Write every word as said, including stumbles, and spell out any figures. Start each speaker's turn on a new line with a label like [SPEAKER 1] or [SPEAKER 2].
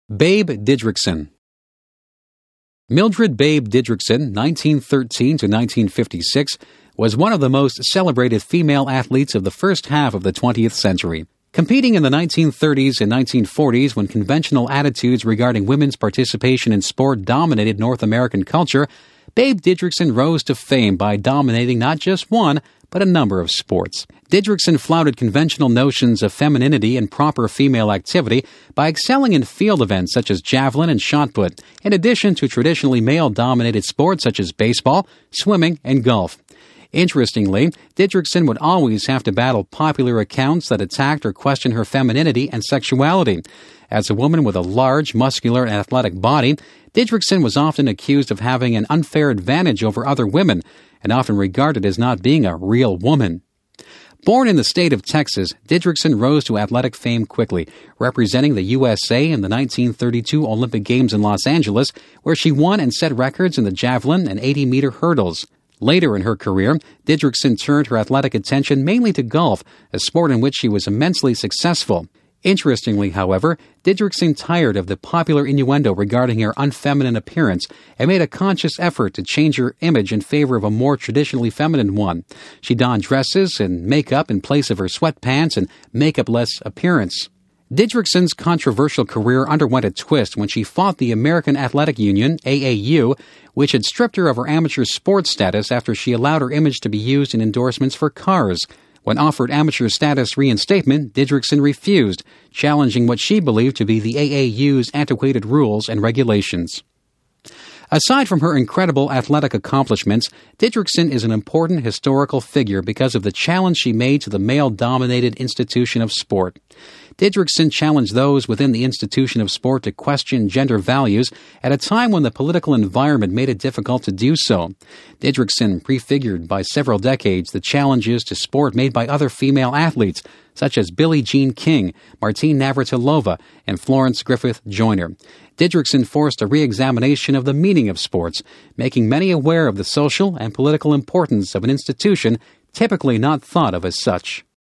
[SPEAKER 1] Babe Didrikson. Mildred Babe Didrikson, nineteen thirteen to nineteen fifty-six, was one of the most celebrated female athletes of the first half of the twentieth century. Competing in the nineteen thirties and nineteen forties, when conventional attitudes regarding women's participation in sport dominated North American culture, Babe Didrikson rose to fame by dominating not just one, but a number of sports. Didrikson flouted conventional notions of femininity and proper female activity by excelling in field events such as javelin and shot put, in addition to traditionally male-dominated sports such as baseball, swimming, and golf. Interestingly, Didrikson would always have to battle popular accounts that attacked or questioned her femininity and sexuality. As a woman with a large, muscular, and athletic body, Didrikson was often accused of having an unfair advantage over other women, and often regarded as not being a real woman. Born in the state of Texas, Didrikson rose to athletic fame quickly, representing the U S A in the nineteen thirty-two Olympic Games in Los Angeles, where she won and set records in the javelin and eighty-meter hurdles. Later in her career, Didrikson turned her athletic attention mainly to golf, a sport in which she was immensely successful. Interestingly, however, Didrikson tired of the popular innuendo regarding her unfeminine appearance and made a conscious effort to change her image in favor of a more traditionally feminine one. She donned dresses and makeup in place of her sweatpants and makeup-less appearance. Didrikson's controversial career underwent a twist when she fought the American Athletic Union, A A U, which had stripped her of her amateur sports status after she allowed her image to be used in endorsements for cars. When offered amateur status reinstatement, Didrikson refused, challenging what she believed to be the A A U's antiquated rules and regulations. Aside from her incredible athletic accomplishments, Didrikson is an important historical figure because of the challenge she made to the male-dominated institution of sport. Didrikson challenged those within the institution of sport to question gender values at a time when the political environment made it difficult to do so. Didrikson prefigured by several decades the challenges to sport made by other female athletes, such as Billie Jean King, Martine Navratilova, and Florence Griffith Joyner. Didrikson forced a re-examination of the meaning of sports, making many aware of the social and political importance of an institution typically not thought of as such.